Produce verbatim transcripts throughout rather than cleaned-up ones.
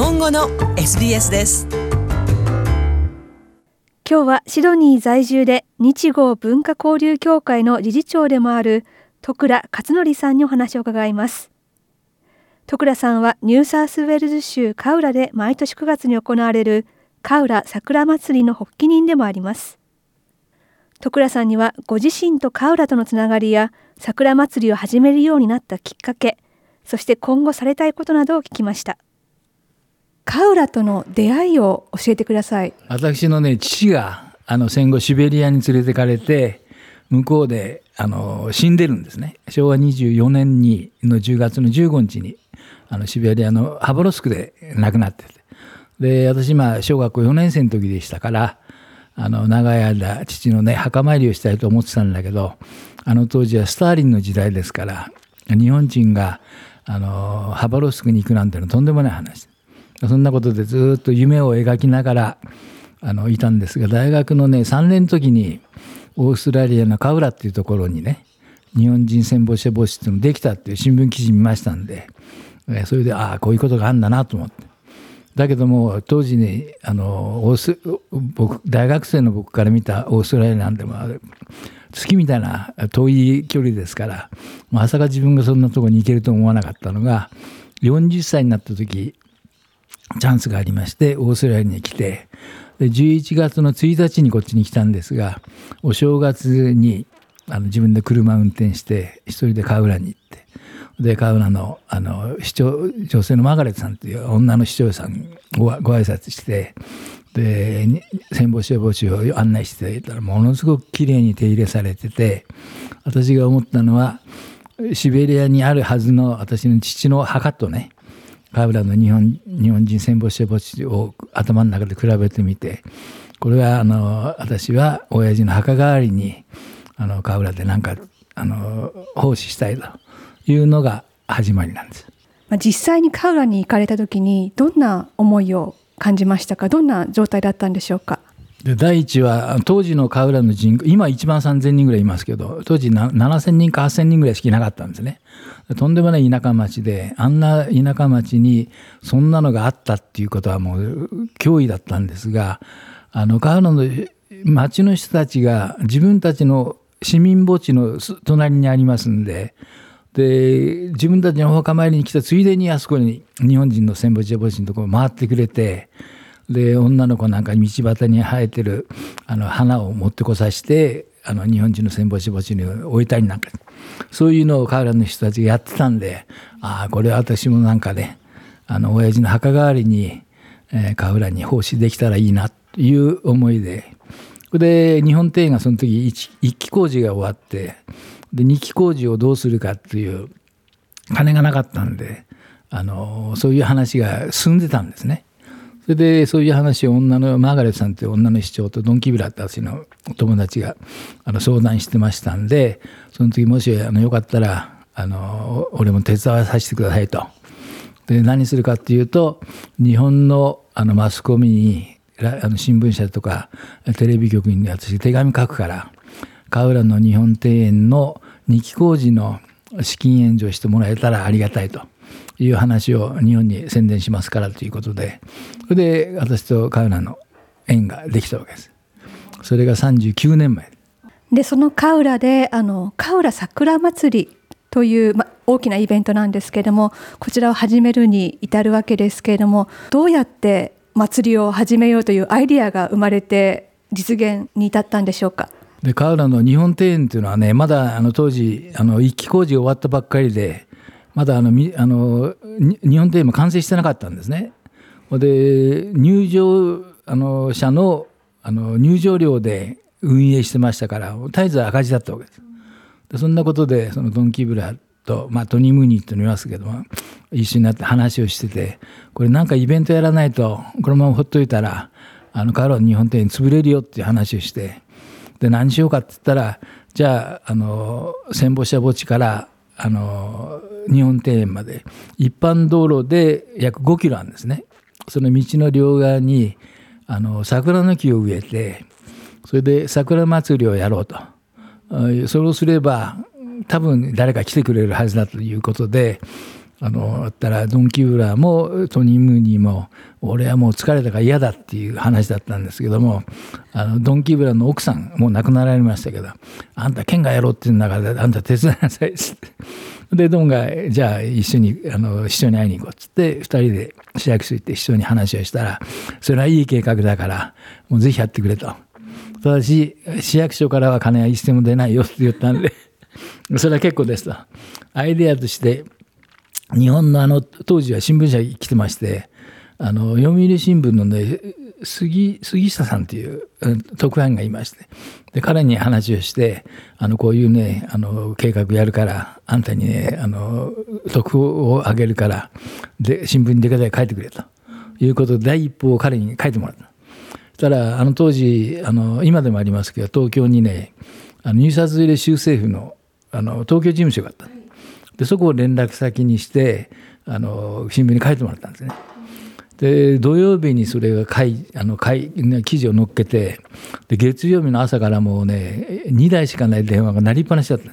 本語の エスビーエス です。 今日はシドニー在住で日豪文化交流協会の理事長でもある戸倉勝則さんにお話を伺います。戸倉さんはニューサウスウェールズ州カウラで毎年くがつに行われるカウラ桜祭りの発起人でもあります。戸倉さんにはご自身とカウラとのつながりや桜祭りを始めるようになったきっかけ、そして今後されたいことなどを聞きました。カウラとの出会いを教えてください。 私のね、父があの戦後シベリアに連れてかれて、向こうであの死んでるんですね。しょうわにじゅうよねんにのじゅうがつのじゅうごにちにあのシベリアのハバロスクで亡くなってて、で私今小学校よねんせいの時でしたから、あの長い間父のね墓参りをしたいと思ってたんだけど、あの当時はスターリンの時代ですから、日本人があのハバロスクに行くなんてのはとんでもない話。そんなことでずっと夢を描きながらあのいたんですが、大学のねさんねんの時にオーストラリアのカウラっていうところにね、日本人戦没者墓地っていうのができたっていう新聞記事見ましたんで、それでああこういうことがあるんだなと思って。だけども当時にあのオース僕大学生の僕から見たオーストラリアなんても月みたいな遠い距離ですから、まさか自分がそんなところに行けると思わなかったのが、よんじゅっさいになった時チャンスがありまして、オーストラリアに来て、でじゅういちがつのついたちにこっちに来たんですが、お正月にあの自分で車運転して一人でカウラに行って、でカウラのあの市長女性のマーガレットさんという女の市長さんにごご挨拶して、で戦没者墓地を案内していたら、ものすごくきれいに手入れされてて、私が思ったのはシベリアにあるはずの私の父の墓とね、カウラの日本、日本人戦没者墓地を頭の中で比べてみて、これはあの私は親父の墓代わりにあのカウラでなんかあの奉仕したいというのが始まりなんです。 実際にカウラに行かれた時にどんな思いを感じましたか？どんな状態だったんでしょうか？ で第一は当時のカウラの人口、今いちまんさんぜんにんぐらいいますけど、当時ななせんにんかはっせんにんぐらいしかいなかったんですね。とんでもない田舎町で、あんな田舎町にそんなのがあったっていうことはもう脅威だったんですが、あのカウラの町の人たちが自分たちの市民墓地の隣にありますんで、で自分たちのお墓参りに来たついでにあそこに日本人の戦没者墓地のところ回ってくれて、で女の子なんか道端に生えてるあの花を持ってこさせて、あの日本人の戦没者墓地に置いたりなんか、そういうのをカウラの人たちがやってたんで、ああこれは私もなんかね、あの親父の墓代わりに、えー、カウラに奉仕できたらいいなという思いで、で日本庭園がその時一期工事が終わって、で二期工事をどうするかっていう金がなかったんで、あのそういう話が進んでたんですね。それでそういう話を女のマーガレットさんという女の市長とドン・キビラって私の友達があの相談してましたんで、その時もしあのよかったらあの俺も手伝わさせてくださいと。で何するかっていうと、日本のあのマスコミにあの新聞社とかテレビ局に私手紙書くから、カウラの日本庭園の二期工事の資金援助してもらえたらありがたいという話を日本に宣伝しますからということで、それで私とカウラの縁ができたわけです。それがさんじゅうきゅうねんまえで、そのカウラであのカウラ桜祭りという、ま、大きなイベントなんですけれども、こちらを始めるに至るわけですけれども、どうやって祭りを始めようというアイディアが生まれて実現に至ったんでしょうか？ でカウラの日本庭園というのはね、まだあの当時あの一期工事が終わったばっかりで、まだあのあの日本庭園も完成してなかったんですね。で入場あの者のあの入場料で運営してましたから、絶えず赤字だったわけです。でそんなことでそのドン・キブラと、まあ、トニー・ムーニーと言いますけども、一緒になって話をしてて、これなんかイベントやらないとこのままほっといたらあのカウラの日本庭園潰れるよっていう話をして、で何しようかって言ったら、じゃあ、あの戦没者墓地からあの日本庭園まで一般道路で約ごキロあるんですね。その道の両側にあの桜の木を植えて、それで桜祭りをやろうと。それをすれば多分誰か来てくれるはずだということで、 あのだったらドン・キブラーもトニー・ムーニーも俺はもう疲れたから嫌だっていう話だったんですけども、あのドン・キブラーの奥さんもう亡くなられましたけど、あんた県がやろうっていう中であんた手伝いなさいっつってでドンがじゃあ一緒にあの市長に会いに行こうっつってふたりで市役所行って市長に話をしたら、それはいい計画だからもうぜひやってくれと、ただし市役所からは金は一銭も出ないよって言ったんでそれは結構ですと。アイデアとして日本のあの当時は新聞社来てまして、あの読売新聞のね杉杉下さんという特派員がいまして、で彼に話をして、あのこういうねあの計画やるからあんたにねあの特報をあげるからで新聞に出方で書いてくれということで第一報を彼に書いてもらった。そしたらあの当時あの今でもありますけど東京にねあのニューサウスウェールズ州政府のあの東京事務所があった。でそこを連絡先にしてあの新聞に書いてもらったんですね。で土曜日にそれが書いあの書い記事を載っけて、で月曜日の朝からもうねにだいしかない電話が鳴りっぱなしだった、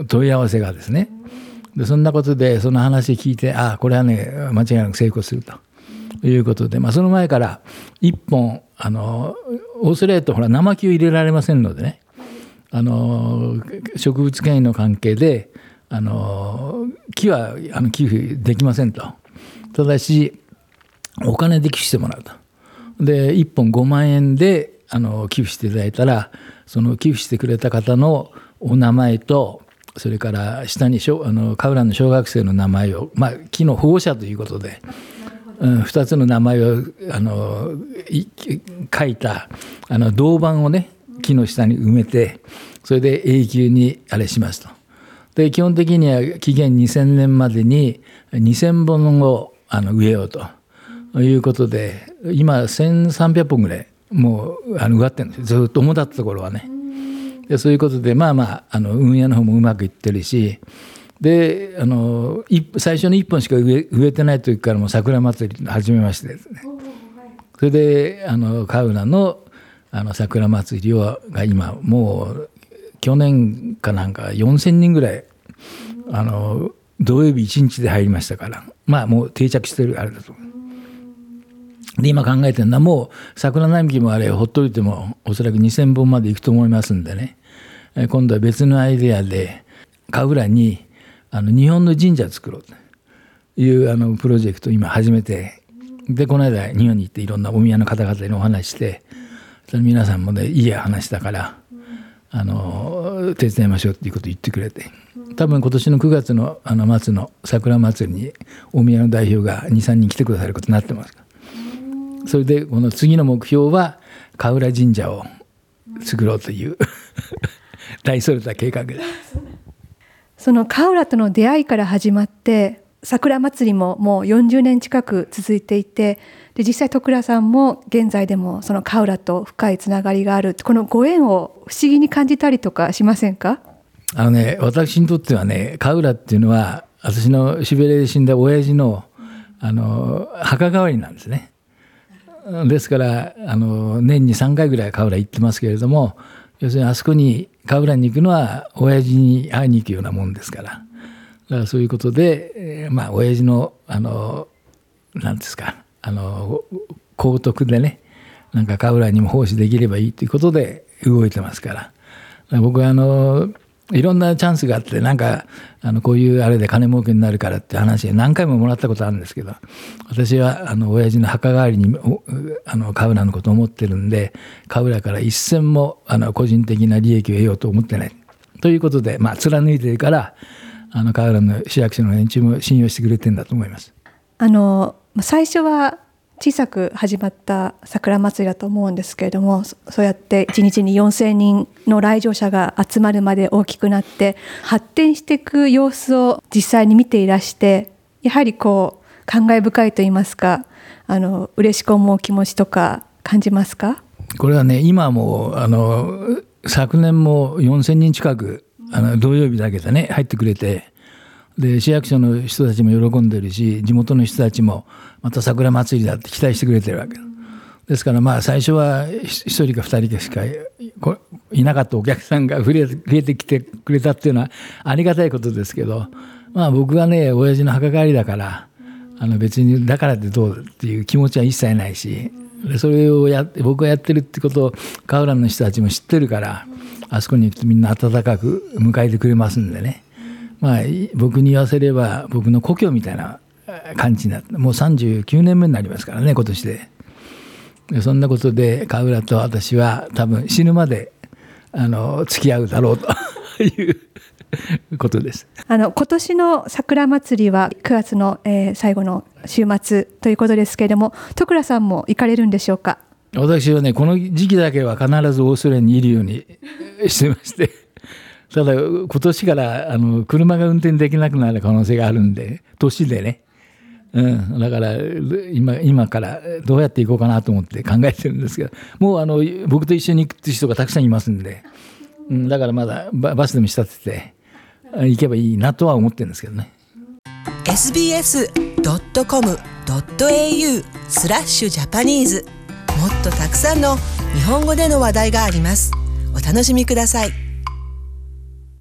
問い合わせがですね。でそんなことでその話聞いて、ああこれはね間違いなく成功するということで、まあ、その前からいっぽんあのオーストラリアとほら生木を入れられませんのでね、あの植物権益の関係であの木はあの寄付できませんと、ただしお金で寄付してもらうと。でいっぽんごまんえんであの寄付していただいたら、その寄付してくれた方のお名前とそれから下にあのカウランの小学生の名前を、まあ、木の保護者ということで、うん、ふたつの名前をあの書いたあの銅板をね木の下に埋めて、それで永久にあれしますと。で基本的には紀元にせんねんまでににせんぼんをあの植えようということで、今せんさんびゃっぽんぐらいもうあの植わってるんですよ、ずっと主だったところはね。でそういうことでまあまああの運営の方もうまくいってるし、であの最初のいっぽんしか植え、植えてない時からもう桜祭り始めましてですね、それであのカウラのあの桜祭りをが今もう去年かなんかよんせんにんぐらいあの土曜日いちにちで入りましたから、まあもう定着してるあれだと思う。で今考えてるのはもう桜並木もあれほっといてもおそらくにせんぼんまで行くと思いますんでね、今度は別のアイデアでカウラにあの日本の神社を作ろうというあのプロジェクトを今始めて、でこの間日本に行っていろんなお宮の方々にお話して、それ皆さんもねいい話だからあの手伝いましょうっていうことを言ってくれて、多分今年のくがつのあの末の桜祭りに大宮の代表がにさんにん来てくださることになってます。それでこの次の目標はカウラ神社を作ろうという大それた計画です。 そのカウラとの出会いから始まって桜祭りももうよんじゅうねん近く続いていて、で実際徳倉さんも現在でもそのカウラと深いつながりがある、このご縁を不思議に感じたりとかしませんか？ あのね、私にとってはねカウラっていうのは私のシベリアで死んだ親父のあの墓代わりなんですね。ですからあの年にさんかいぐらいカウラ行ってますけれども、要するにあそこにカウラに行くのは親父に会いに行くようなもんですから、だからそういうことで、えー、まあ親父のあの何ですかあの皇徳でね、なんかカウラにも奉仕できればいいということで動いてますから、だから僕はあのいろんなチャンスがあって、なんかあのこういうあれで金儲けになるからって話何回ももらったことあるんですけど、私はあの親父の墓代わりにあのカウラのことを思ってるんで、カウラから一銭もあの個人的な利益を得ようと思ってないということで、まあ貫いてるからあのカウラの市役所の連中も信用してくれてるんだと思います。 あの最初は小さく始まった桜祭りだと思うんですけれども、そうやっていちにちによんせんにんの来場者が集まるまで大きくなって発展していく様子を実際に見ていらして、やはりこう感慨深いといいますか、あの嬉しく思う気持ちとか感じますか？ これはね、今もあの昨年もよんせんにん近くあの土曜日だけでね入ってくれて、で市役所の人たちも喜んでるし、地元の人たちもまた桜祭りだって期待してくれてるわけですから、まあ最初はひとりかふたりしかいなかったお客さんが増えてきてくれたっていうのはありがたいことですけど、 まあ僕はね親父の墓帰りだからあの別にだからってどうっていう気持ちは一切ないし、でそれをやって僕がやってるってことを川浦の人たちも知ってるから、あそこに行くとみんな温かく迎えてくれますんでね、まあ僕に言わせれば僕の故郷みたいな感じになって、もうさんじゅうきゅうねんめになりますからね今年で。でそんなことで川浦と私は多分死ぬまであの付き合うだろうということです。 あの今年の桜祭りはくがつの、えー、最後の週末ということですけれども、戸倉さんも行かれるんでしょうか？ 私はねこの時期だけは必ずオーストラリアにいるようにしてまして、ただ今年からあの車が運転できなくなる可能性があるんで、年でね、うん、だから 今, 今からどうやって行こうかなと思って考えてるんですけど、もうあの僕と一緒に行くって人がたくさんいますんで、うん、だからまだバスでも仕立てて行けばいいなとは思ってるんですけどね。 エスビーエスドットコムドットエーユー スラッシュジャパニーズ、もっとたくさんの日本語での話題があります。お楽しみください。